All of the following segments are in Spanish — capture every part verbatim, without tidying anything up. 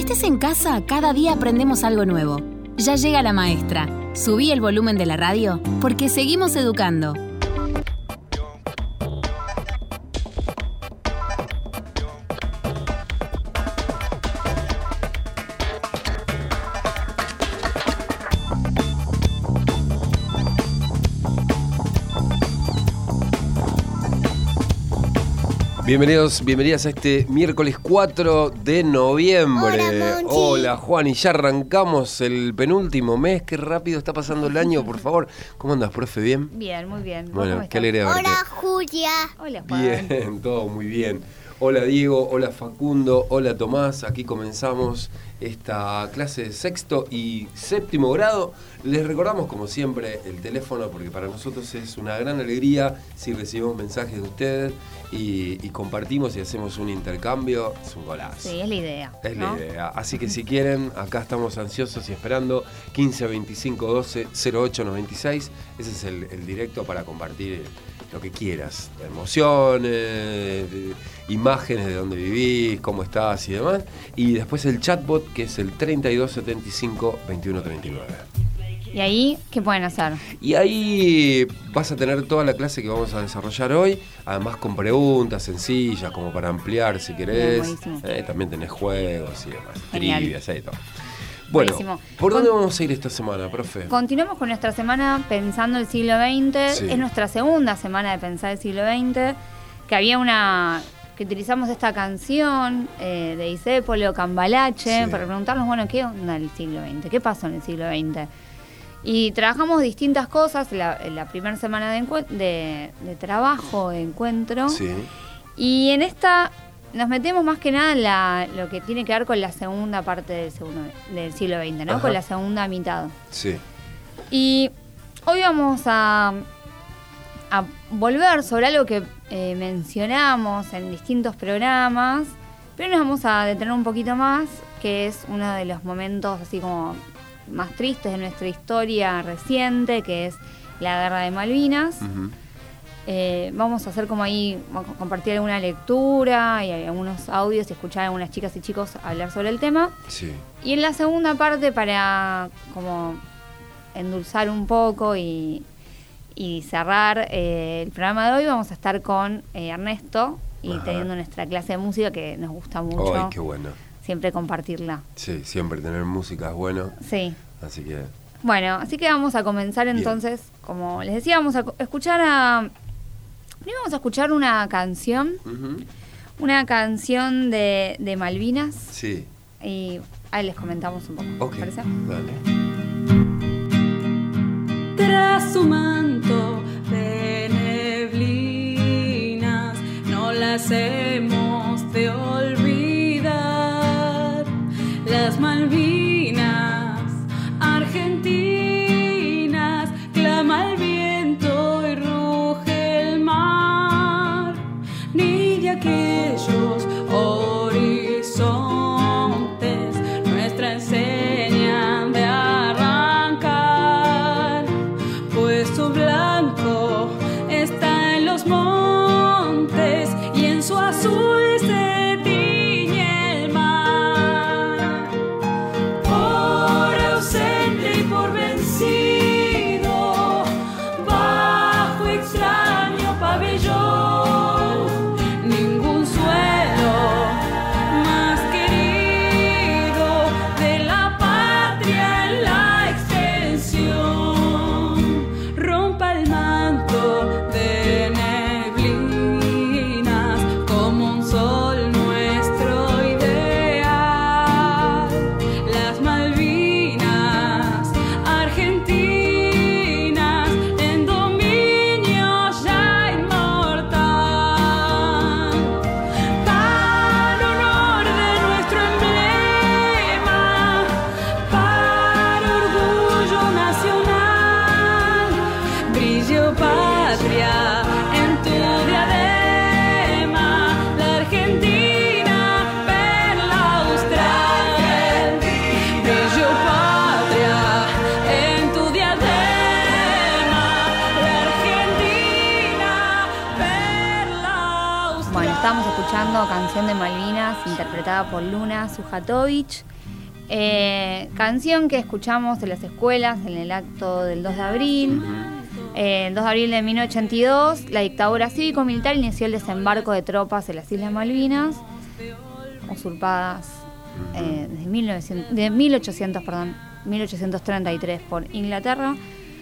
estés en casa, cada día aprendemos algo nuevo. Ya llega la maestra. Subí el volumen de la radio porque seguimos educando. Bienvenidos, bienvenidas a este miércoles cuatro de noviembre. Hola, Monchi. Hola, Juan, y ya arrancamos el penúltimo mes. Qué rápido está pasando el año, por favor. ¿Cómo andas, profe? ¿Bien? Bien, muy bien. Bueno, ¿Cómo qué estás? alegre verte. Hola, Julia. Hola, Juan. Bien, todo muy bien. Hola, Diego. Hola, Facundo. Hola, Tomás. Aquí comenzamos esta clase de sexto y séptimo grado. Les recordamos, como siempre, el teléfono, porque para nosotros es una gran alegría si recibimos mensajes de ustedes y, y compartimos y hacemos un intercambio. Es un golazo. Sí, es la idea. Es ¿no? la idea. Así que si quieren, acá estamos ansiosos y esperando. quince veinticinco doce cero ocho noventa y seis. Ese es el, el directo para compartir lo que quieras. Emociones, de, imágenes de dónde vivís, cómo estás y demás. Y después el chatbot, que es el treinta y dos setenta y cinco veintiuno treinta y nueve. ¿Y ahí qué pueden hacer? Y ahí vas a tener toda la clase que vamos a desarrollar hoy, además con preguntas sencillas, como para ampliar si querés. Bien, buenísimo. Eh, también tenés juegos y demás, Genial. trivias y todo. Bueno, Buenísimo. ¿por dónde Con- vamos a ir esta semana, profe? Continuamos con nuestra semana Pensando el siglo veinte. Sí. Es nuestra segunda semana de Pensar el siglo veinte. Que había una... que utilizamos esta canción eh, de Discépolo, Cambalache, Sí. para preguntarnos, bueno, ¿qué onda el siglo veinte? ¿Qué pasó en el siglo veinte? Y trabajamos distintas cosas la, en la primera semana de, encue- de, de trabajo, de encuentro. Sí, Y en esta nos metemos más que nada en la, lo que tiene que ver con la segunda parte del, segundo, del siglo veinte, ¿no? Ajá. Con la segunda mitad. sí. Y hoy vamos a, a volver sobre algo que eh, mencionamos en distintos programas, pero nos vamos a detener un poquito más, que es uno de los momentos así como más tristes de nuestra historia reciente, que es la Guerra de Malvinas. Ujú. Eh, vamos a hacer como ahí, vamos a compartir alguna lectura y algunos audios y escuchar a algunas chicas y chicos hablar sobre el tema. Sí. Y en la segunda parte, para como endulzar un poco y, y cerrar eh, el programa de hoy, vamos a estar con eh, Ernesto y Ajá. teniendo nuestra clase de música que nos gusta mucho. Ay, qué bueno. Siempre compartirla. Sí, siempre tener música es bueno, Sí. así que... Bueno, así que vamos a comenzar Bien. entonces, como les decía, vamos a co- escuchar a... Primero vamos a escuchar una canción, Ujú. una canción de, de Malvinas, Sí, y ahí les comentamos un poco, ok, ¿te parece? dale. Tras su manto de neblinas, no las hemos de olvidar. Las Malvinas argentinas, clama el viento y ruge el mar, ni de aquellos horizontes nuestra enseñan de arrancar, pues su blanco está en los montes y en su azul se tiñe el mar. Por ausente y por vencido, bajo extraño pabellón, ningún suelo más querido de la patria en la extensión. Rompa el manto de neblinas como un sol nuestro ideal. Las Malvinas argentinas en dominio ya inmortal. Para honor de nuestro emblema, para orgullo nacional, brille, oh patria, en tu diadema, la Argentina, perla austral. Brille, oh patria, en tu diadema, la Argentina, perla austral. Bueno, estamos escuchando Canción de Malvinas, interpretada por Luna Sujatovich. Eh, canción que escuchamos en las escuelas en el acto del dos de abril. Eh, el dos de abril de mil novecientos ochenta y dos, la dictadura cívico-militar inició el desembarco de tropas en las Islas Malvinas, usurpadas eh, desde mil novecientos, de mil ochocientos, perdón, mil ochocientos treinta y tres por Inglaterra.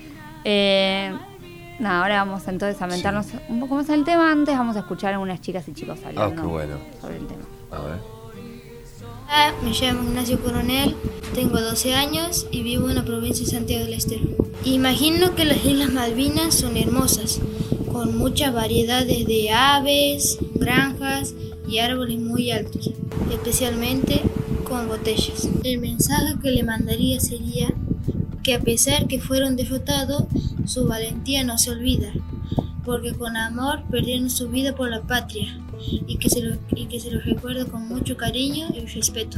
Eh, nada, ahora vamos entonces a meternos sí. un poco más en el tema. Antes vamos a escuchar a unas chicas y chicos hablando oh, qué bueno. sobre el tema. A ver. Hola, me llamo Ignacio Coronel, tengo doce años y vivo en la provincia de Santiago del Estero. Imagino que las Islas Malvinas son hermosas, con muchas variedades de aves, granjas y árboles muy altos, especialmente con botellas. El mensaje que le mandaría sería que a pesar que fueron derrotados, su valentía no se olvida, porque con amor perdieron su vida por la patria y que se lo, y que se los recuerda con mucho cariño y respeto.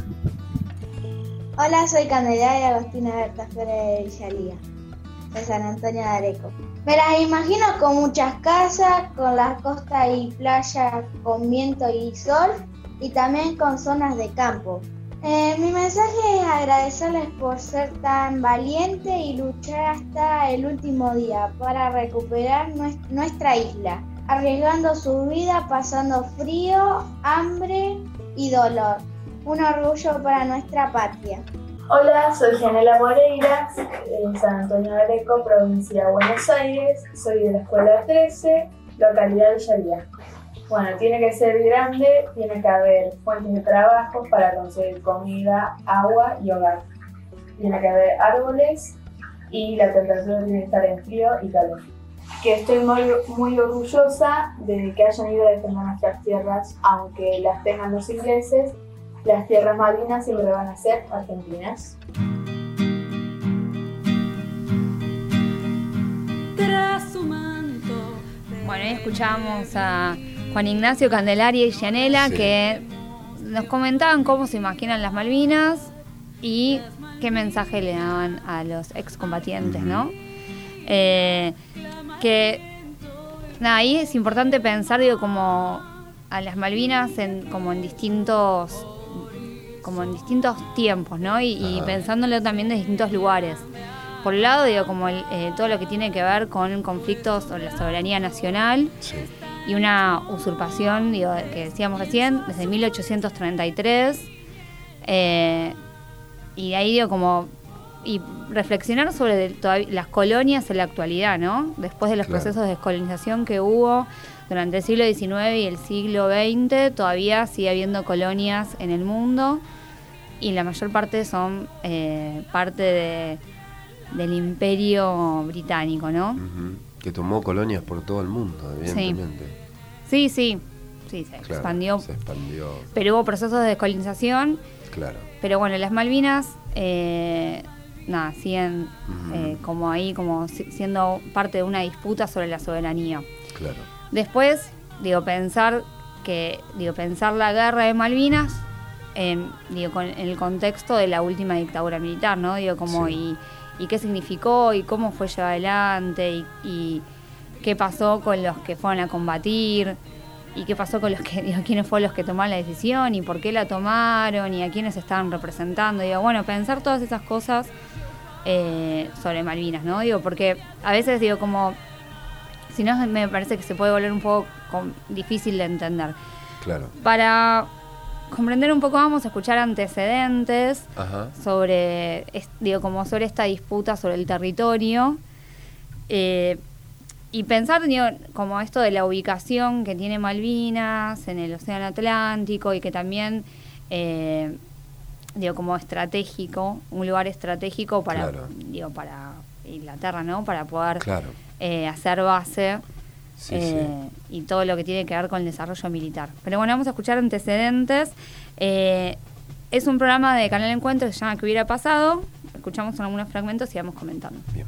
Hola, soy Candelaria Agostina Berta Flores de Villalía, de San Antonio de Areco. Me las imagino con muchas casas, con las costas y playas con viento y sol, y también con zonas de campo. Eh, mi mensaje es agradecerles por ser tan valientes y luchar hasta el último día para recuperar nuestra isla, arriesgando su vida, pasando frío, hambre y dolor. Un orgullo para nuestra patria. Hola, soy Janela Moreira, de San Antonio de Areco, provincia de Buenos Aires. Soy de la escuela trece, localidad de Villalía. Bueno, tiene que ser grande, tiene que haber fuentes de trabajo para conseguir comida, agua y hogar. Tiene que haber árboles y la temperatura tiene que estar en frío y calor. Que estoy muy, muy orgullosa de que hayan ido a defender nuestras tierras, aunque las tengan los ingleses. Las tierras Malvinas siempre van a ser argentinas. Bueno, ahí escuchamos a Juan Ignacio, Candelaria y Janela, sí. que nos comentaban cómo se imaginan las Malvinas y qué mensaje le daban a los excombatientes, ¿no? Eh, que nada, ahí es importante pensar, digo, como a las Malvinas en, como en distintos como en distintos tiempos, ¿no? Y, y pensándolo también de distintos lugares. Por un lado, digo, como el, eh, todo lo que tiene que ver con conflictos sobre la soberanía nacional sí. y una usurpación, digo, que decíamos recién, desde mil ochocientos treinta y tres. Eh, y de ahí, digo, como... Y reflexionar sobre de, las colonias en la actualidad, ¿no? Después de los claro. procesos de descolonización que hubo durante el siglo diecinueve y el siglo veinte, todavía sigue habiendo colonias en el mundo y la mayor parte son eh, parte de, del imperio británico, ¿no? Uh-huh. Que tomó colonias por todo el mundo, evidentemente. Sí, sí, sí, sí se, claro, expandió, se expandió. Pero hubo procesos de descolonización. Claro. Pero bueno, las Malvinas... Eh, nada, siguen uh-huh. eh, como ahí, como siendo parte de una disputa sobre la soberanía. Claro. Después, digo, pensar que, digo, pensar la guerra de Malvinas en, digo, con, en el contexto de la última dictadura militar, ¿no? Digo, como sí. y, y qué significó y cómo fue llevada adelante y, y qué pasó con los que fueron a combatir y qué pasó con los que, digo, quiénes fueron los que tomaron la decisión y por qué la tomaron y a quiénes estaban representando. Digo, bueno, pensar todas esas cosas eh, sobre Malvinas, ¿no? Digo, porque a veces digo como, si no me parece que se puede volver un poco con, difícil de entender. Claro. Para comprender un poco vamos a escuchar antecedentes Ajá. sobre, es, digo, como sobre esta disputa sobre el territorio. Eh, Y pensar, digo, como esto de la ubicación que tiene Malvinas en el Océano Atlántico y que también, eh, digo, como estratégico, un lugar estratégico para, claro. digo, para Inglaterra, ¿no? Para poder claro. eh, hacer base sí, eh, sí. y todo lo que tiene que ver con el desarrollo militar. Pero bueno, vamos a escuchar antecedentes. Eh, es un programa de Canal Encuentro que se llama ¿Qué hubiera pasado? Escuchamos algunos fragmentos y vamos comentando. Bien.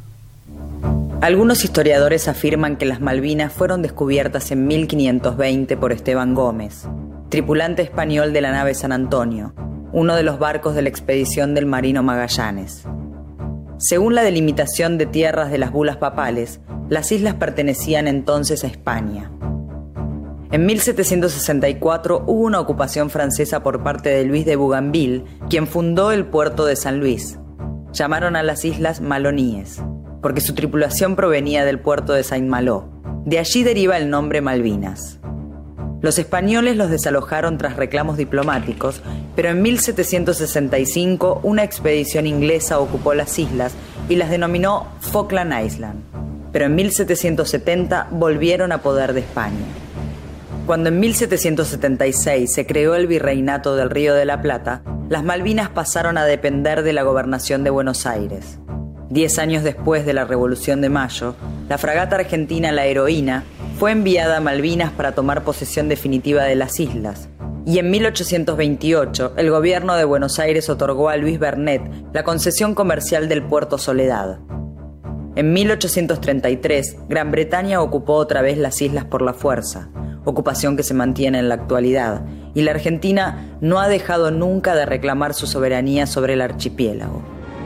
Algunos historiadores afirman que las Malvinas fueron descubiertas en mil quinientos veinte por Esteban Gómez, tripulante español de la nave San Antonio, uno de los barcos de la expedición del marino Magallanes. Según la delimitación de tierras de las bulas papales, las islas pertenecían entonces a España. En mil setecientos sesenta y cuatro hubo una ocupación francesa por parte de Luis de Bougainville, quien fundó el puerto de San Luis. Llamaron a las islas Maloníes, porque su tripulación provenía del puerto de Saint-Malo. De allí deriva el nombre Malvinas. Los españoles los desalojaron tras reclamos diplomáticos, pero en mil setecientos sesenta y cinco una expedición inglesa ocupó las islas y las denominó Falkland Island. Pero en mil setecientos setenta volvieron a poder de España. Cuando en mil setecientos setenta y seis se creó el Virreinato del Río de la Plata, las Malvinas pasaron a depender de la gobernación de Buenos Aires. Diez años después de la Revolución de Mayo, la fragata argentina La Heroína fue enviada a Malvinas para tomar posesión definitiva de las islas. Y en mil ochocientos veintiocho, el gobierno de Buenos Aires otorgó a Luis Bernet la concesión comercial del Puerto Soledad. En mil ochocientos treinta y tres, Gran Bretaña ocupó otra vez las islas por la fuerza, ocupación que se mantiene en la actualidad, y la Argentina no ha dejado nunca de reclamar su soberanía sobre el archipiélago.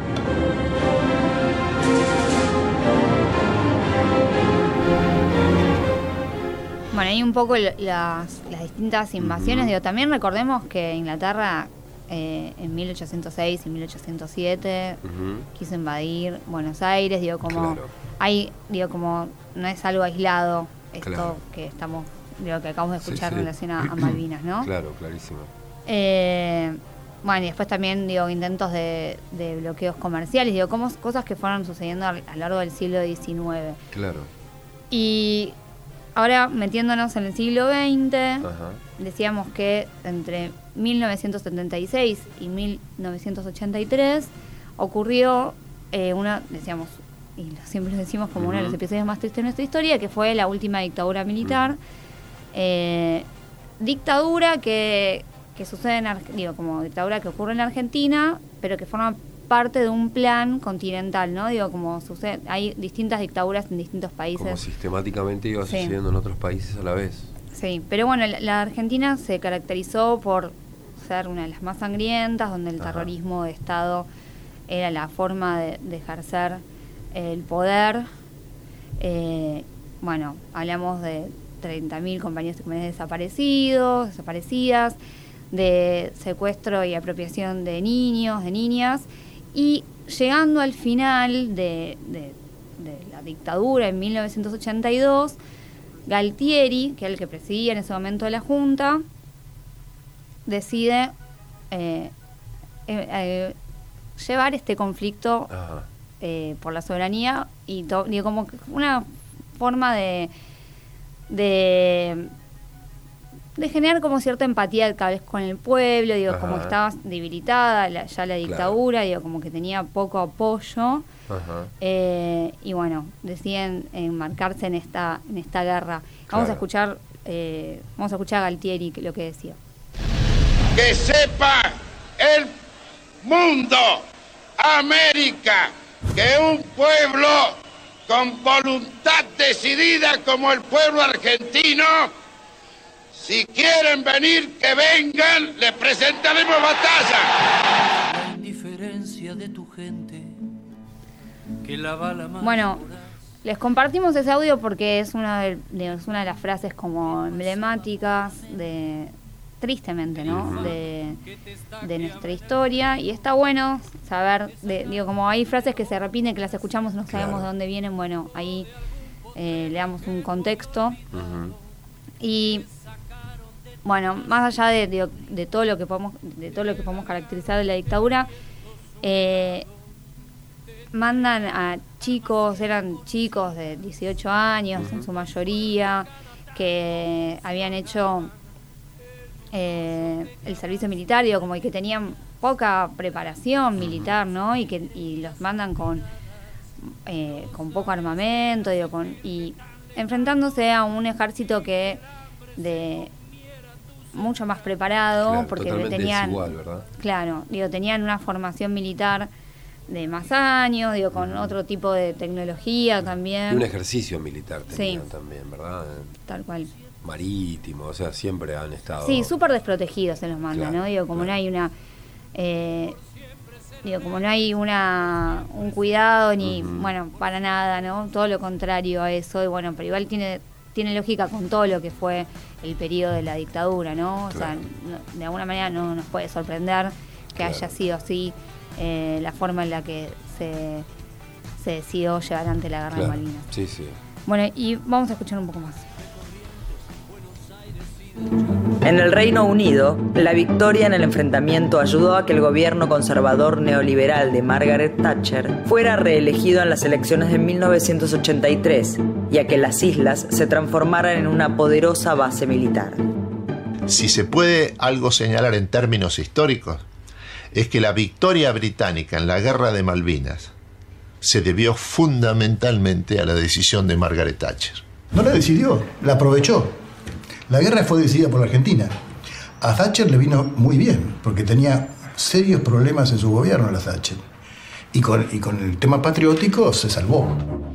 Bueno, hay un poco las, las distintas invasiones. Uh-huh. Digo, también recordemos que Inglaterra eh, en mil ochocientos seis y mil ochocientos siete uh-huh. quiso invadir Buenos Aires. Digo, como claro. hay, digo, como no es algo aislado esto claro. que estamos, digo, que acabamos de escuchar sí, sí. en relación a, a Malvinas, ¿no? Claro, clarísimo. Eh, bueno, y después también, digo, intentos de, de bloqueos comerciales, digo, como cosas que fueron sucediendo a, a lo largo del siglo diecinueve. Claro. Y ahora, metiéndonos en el siglo veinte, Ajá. decíamos que entre mil novecientos setenta y seis y mil novecientos ochenta y tres ocurrió eh, una, decíamos, y lo siempre decimos como uh-huh. uno de los episodios más tristes de nuestra historia, que fue la última dictadura militar. Uh-huh. Eh, dictadura que, que sucede en Ar- digo, como dictadura que ocurre en Argentina, pero que forma parte de un plan continental, ¿no? Digo, como sucede, hay distintas dictaduras en distintos países. Como sistemáticamente iba sí. sucediendo en otros países a la vez. Sí, pero bueno, la, la Argentina se caracterizó por ser una de las más sangrientas, donde el Ajá. terrorismo de Estado era la forma de, de ejercer el poder. Eh, bueno, hablamos de treinta mil compañeros y compañeras desaparecidos, desaparecidas, de secuestro y apropiación de niños, de niñas, y llegando al final de, de, de la dictadura en mil novecientos ochenta y dos, Galtieri, que era el que presidía en ese momento la Junta, decide eh, eh, eh, llevar este conflicto eh, por la soberanía y to- digo, como una forma de de de generar como cierta empatía cada vez con el pueblo, digo, Ajá. como que estaba debilitada la, ya la dictadura, claro. digo, como que tenía poco apoyo, eh, y bueno, deciden enmarcarse en esta en esta guerra. Vamos claro. a escuchar eh, vamos a escuchar a Galtieri lo que decía. Que sepa el mundo, América, que un pueblo con voluntad decidida como el pueblo argentino, si quieren venir, que vengan, les presentaremos batalla. La indiferencia de tu gente, que la bala más bueno, les compartimos ese audio porque es una de, de, es una de las frases como emblemáticas de, tristemente, ¿no? Uh-huh. De, de nuestra historia, y está bueno saber, de, digo, como hay frases que se repiten, que las escuchamos y no sabemos claro. de dónde vienen, bueno, ahí eh, le damos un contexto. Uh-huh. Y bueno, más allá de, de, de todo lo que podemos de todo lo que podemos caracterizar de la dictadura, eh, mandan a chicos, eran chicos de dieciocho años, uh-huh. en su mayoría, que habían hecho eh, el servicio militar, digo, como que tenían poca preparación militar, ¿no? Y que y los mandan con eh, con poco armamento, digo, con y enfrentándose a un ejército que de mucho más preparado, claro, porque totalmente tenían desigual, ¿verdad? Claro, digo, tenían una formación militar de más años, digo, con uh-huh. otro tipo de tecnología también. Y un ejercicio militar tenían sí. también, ¿verdad? Tal cual. Marítimo, o sea, siempre han estado... Sí, súper desprotegidos se los manda, claro, ¿no? Digo, como claro. no hay una... Eh, digo, como no hay una un cuidado ni, uh-huh. bueno, para nada, ¿no? Todo lo contrario a eso, y bueno, pero igual tiene tiene lógica con todo lo que fue el periodo de la dictadura, ¿no? O Claro. sea, no, de alguna manera no nos puede sorprender que Claro. haya sido así eh, la forma en la que se, se decidió llevar adelante la guerra Claro. de Malvinas. Sí, sí. Bueno, y vamos a escuchar un poco más. En el Reino Unido, la victoria en el enfrentamiento ayudó a que el gobierno conservador neoliberal de Margaret Thatcher fuera reelegido en las elecciones de mil novecientos ochenta y tres y a que las islas se transformaran en una poderosa base militar. Si se puede algo señalar en términos históricos, es que la victoria británica en la Guerra de Malvinas se debió fundamentalmente a la decisión de Margaret Thatcher. No la decidió, la aprovechó. La guerra fue decidida por la Argentina. A Thatcher le vino muy bien, porque tenía serios problemas en su gobierno, la Thatcher. Y con, y con el tema patriótico se salvó.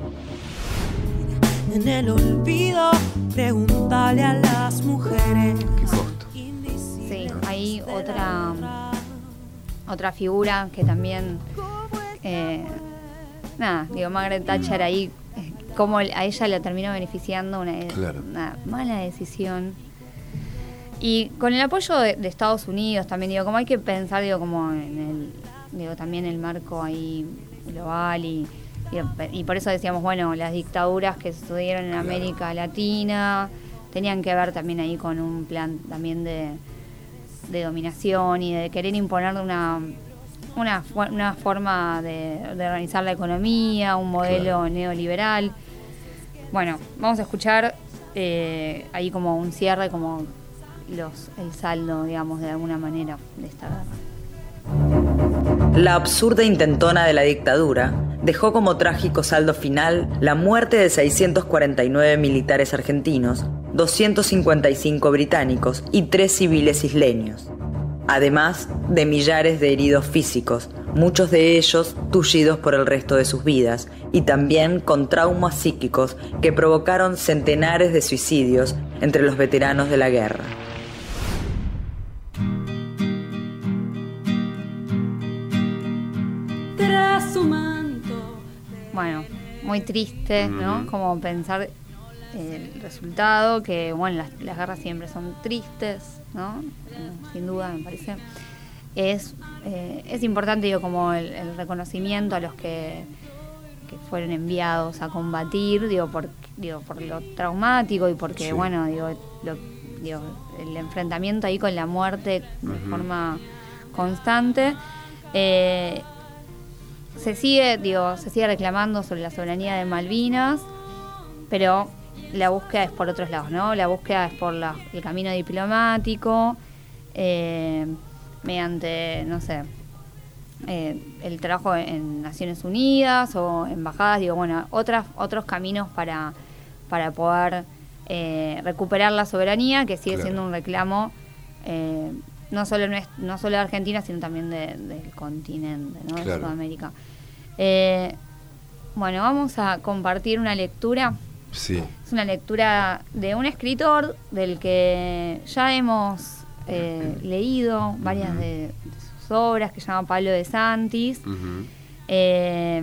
En el olvido, pregúntale a las mujeres. Qué costo. Sí, hay otra, otra figura que también... Eh, nada, digo, Margaret Thatcher ahí... Cómo a ella le terminó beneficiando una, Claro. una mala decisión. Y con el apoyo de, de Estados Unidos también, digo, como hay que pensar, digo, como en el, digo, también el marco ahí global y, y, y por eso decíamos, bueno, las dictaduras que sucedieron en Claro. América Latina tenían que ver también ahí con un plan también de, de dominación y de querer imponer una... Una, una forma de, de organizar la economía, un modelo Claro. neoliberal. Bueno, vamos a escuchar eh, ahí como un cierre, como los el saldo, digamos, de alguna manera de esta guerra. La absurda intentona de la dictadura dejó como trágico saldo final la muerte de seiscientos cuarenta y nueve militares argentinos, doscientos cincuenta y cinco británicos y tres civiles isleños. Además de millares de heridos físicos, muchos de ellos tullidos por el resto de sus vidas, y también con traumas psíquicos que provocaron centenares de suicidios entre los veteranos de la guerra. Tras su manto. Bueno, muy triste, ¿no? Ujú. Como pensar el resultado, que bueno, las, las guerras siempre son tristes, ¿no? Eh, sin duda, me parece. Es, eh, es importante, digo, como el, el reconocimiento a los que, que fueron enviados a combatir, digo, por, digo, por lo traumático y porque, Sí. bueno, digo, lo, digo, el enfrentamiento ahí con la muerte de Ujú. forma constante. Eh, se sigue, digo, se sigue reclamando sobre la soberanía de Malvinas, pero la búsqueda es por otros lados, ¿no? La búsqueda es por la, el camino diplomático, eh, mediante, no sé, eh, el trabajo en Naciones Unidas o embajadas, digo, bueno, otras, otros caminos para, para poder eh, recuperar la soberanía, que sigue Claro. siendo un reclamo eh, no solo nues- no solo de Argentina, sino también de- del continente, ¿no? De Claro. Sudamérica. Eh, bueno, vamos a compartir una lectura. Sí. Es una lectura de un escritor del que ya hemos eh, leído varias Ujú. de, de sus obras, que se llama Pablo de Santis. Ujú. Eh,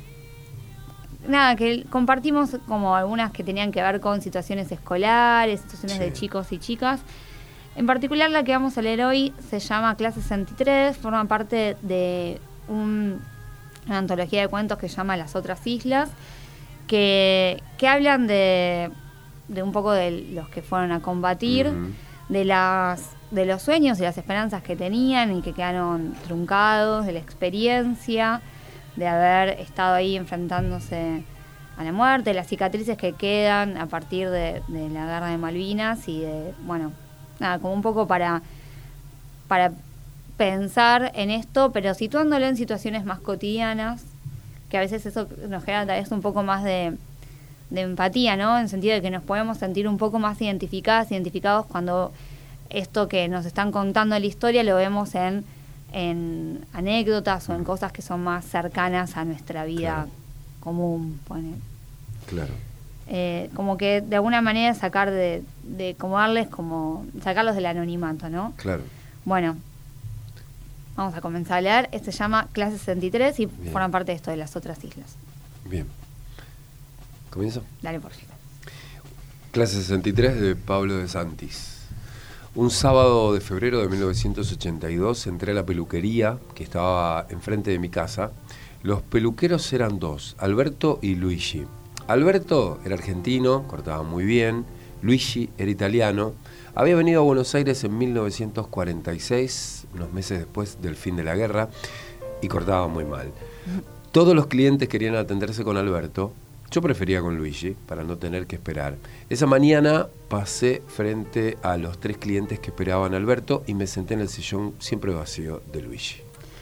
nada, que compartimos como algunas que tenían que ver con situaciones escolares, situaciones Sí. de chicos y chicas. En particular la que vamos a leer hoy se llama Clase sesenta y tres, forma parte de un- una antología de cuentos que se llama Las otras islas, que, que hablan de, de un poco de los que fueron a combatir, Ujú. de las de los sueños y las esperanzas que tenían y que quedaron truncados, de la experiencia, de haber estado ahí enfrentándose a la muerte, las cicatrices que quedan a partir de, de la guerra de Malvinas y de, bueno, nada, como un poco para, para pensar en esto, pero situándolo en situaciones más cotidianas, que a veces eso nos genera tal vez un poco más de, de empatía, ¿no? En el sentido de que nos podemos sentir un poco más identificadas, identificados cuando esto que nos están contando la historia lo vemos en, en anécdotas o en cosas que son más cercanas a nuestra vida Claro. común, pone. Claro. Eh, como que de alguna manera sacar de, de como darles como, sacarlos del anonimato, ¿no? Claro. Bueno, vamos a comenzar a leer. Este se llama Clase sesenta y tres y Bien. forma parte de esto de Las otras islas. Bien. ¿Comienzo? Dale, por favor. Clase sesenta y tres de Pablo de Santis. Un sábado de febrero de mil novecientos ochenta y dos entré a la peluquería que estaba enfrente de mi casa. Los peluqueros eran dos, Alberto y Luigi. Alberto era argentino, cortaba muy bien. Luigi era italiano. Había venido a Buenos Aires en mil novecientos cuarenta y seis, unos meses después del fin de la guerra, y cortaba muy mal. Todos los clientes querían atenderse con Alberto. Yo prefería con Luigi, para no tener que esperar. Esa mañana pasé frente a los tres clientes que esperaban a Alberto y me senté en el sillón siempre vacío de Luigi.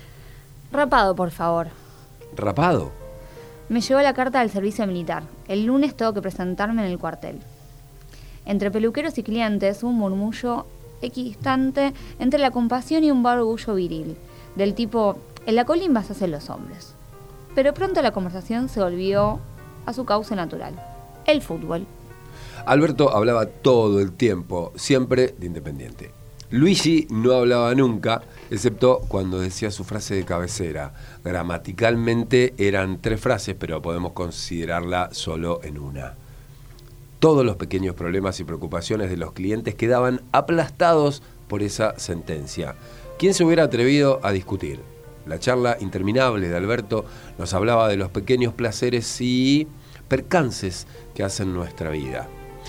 Rapado, por favor. ¿Rapado? Me llegó la carta del servicio militar. El lunes tengo que presentarme en el cuartel. Entre peluqueros y clientes, un murmullo equidistante entre la compasión y un vago orgullo viril, del tipo, en la colimba se hacen los hombres. Pero pronto la conversación se volvió a su cauce natural, el fútbol. Alberto hablaba todo el tiempo, siempre de Independiente. Luigi no hablaba nunca, excepto cuando decía su frase de cabecera. Gramaticalmente eran tres frases, pero podemos considerarla solo en una. Todos los pequeños problemas y preocupaciones de los clientes quedaban aplastados por esa sentencia. ¿Quién se hubiera atrevido a discutir? La charla interminable de Alberto nos hablaba de los pequeños placeres y percances que hacen nuestra vida.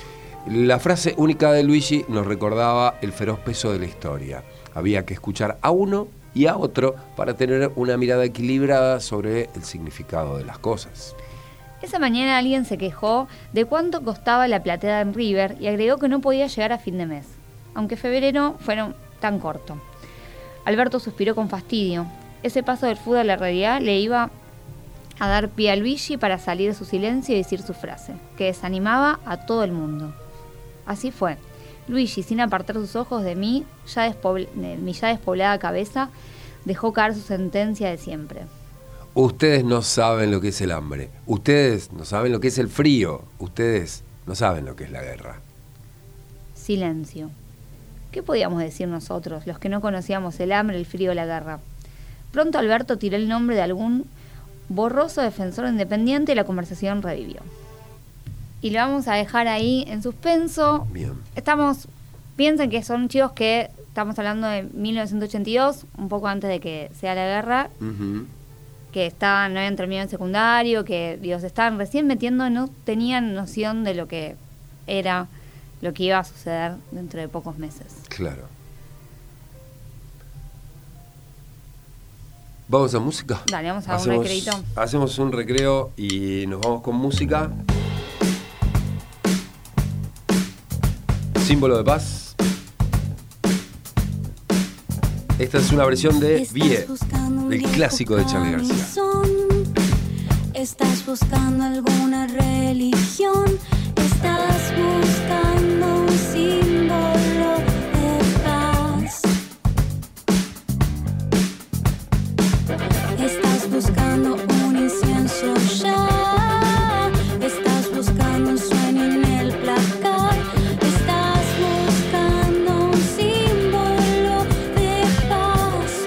La frase única de Luigi nos recordaba el feroz peso de la historia. Había que escuchar a uno y a otro para tener una mirada equilibrada sobre el significado de las cosas. Esa mañana alguien se quejó de cuánto costaba la plateada en River y agregó que no podía llegar a fin de mes, aunque febrero fuera tan corto. Alberto suspiró con fastidio. Ese paso del fútbol a la realidad le iba a dar pie a Luigi para salir de su silencio y decir su frase, que desanimaba a todo el mundo. Así fue. Luigi, sin apartar sus ojos de mí, ya despobl- de mi ya despoblada cabeza, dejó caer su sentencia de siempre. Ustedes no saben lo que es el hambre. Ustedes no saben lo que es el frío. Ustedes no saben lo que es la guerra. Silencio. ¿Qué podíamos decir nosotros, los que no conocíamos el hambre, el frío o la guerra? Pronto Alberto tiró el nombre de algún borroso defensor independiente y la conversación revivió. Y lo vamos a dejar ahí en suspenso. Bien. Estamos, piensen que son chicos que estamos hablando de mil novecientos ochenta y dos, un poco antes de que sea la guerra, uh-huh. que estaban, no habían terminado en secundario, que digo, se estaban recién metiendo, no tenían noción de lo que era, lo que iba a suceder dentro de pocos meses. Claro. ¿Vamos a música? Dale, vamos a hacemos, un recreito. Hacemos un recreo y nos vamos con música. Símbolo de paz. Esta es una versión de Vie, del clásico de Charly García. Estás buscando alguna religión, estás buscando un símbolo de paz. Estás buscando un incienso ya, estás buscando un sueño en el placar, estás buscando un símbolo de paz.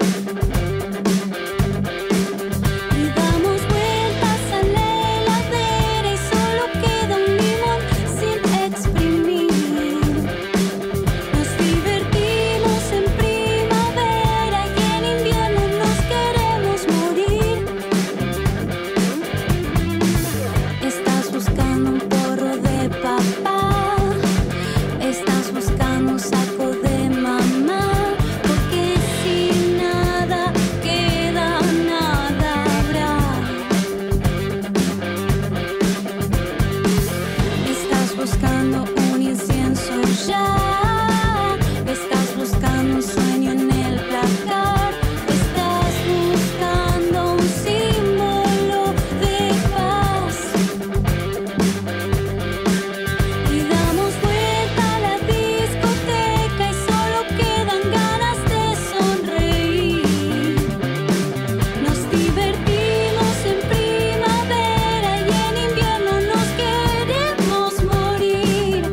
Y damos vueltas a la heladera y solo queda un limón sin exprimir. Nos divertimos en primavera y en invierno nos queremos morir. Estás buscando un porro de papá, estás buscando un saco de mamá, porque sin nada queda, nada habrá. Estás buscando un incienso ya, estás buscando un sueño en el placar, estás buscando un símbolo de paz. Y damos vuelta a la discoteca y solo quedan ganas de sonreír. Nos divertimos en primavera y en invierno nos queremos morir.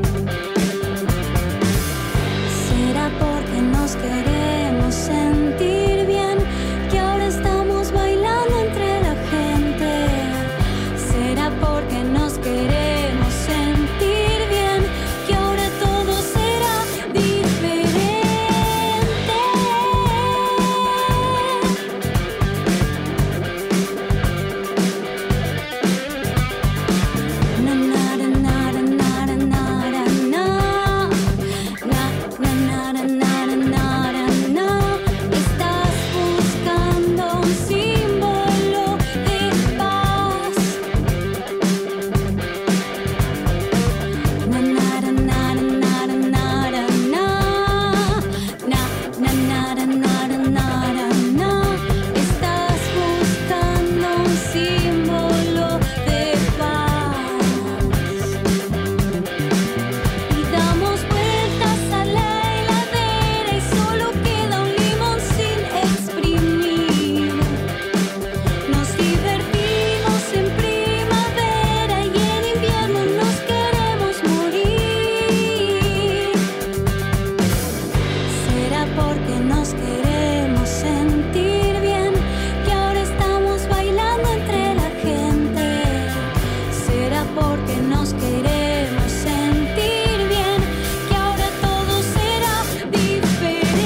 ¿Será porque nos queremos sentir bien que ahora estamos bailando entre la gente? ¿Será porque nos queremos sentir bien nos queremos sentir bien, que ahora estamos bailando entre la gente. Será porque nos queremos sentir bien, que ahora todo será diferente.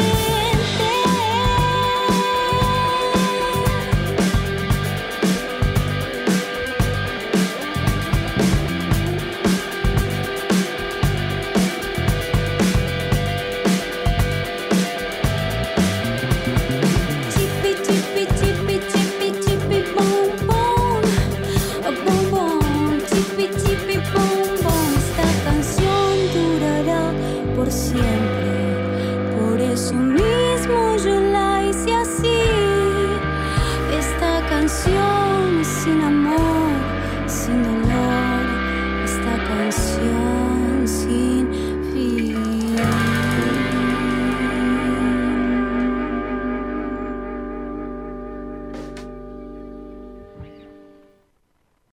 Chipi, chipi, chipi, chipi, chipi, bom, bom, bom, bom, chipi, chipi, bom, bom. Esta canción durará por siempre, por eso mismo yo la hice así. Esta canción sin amor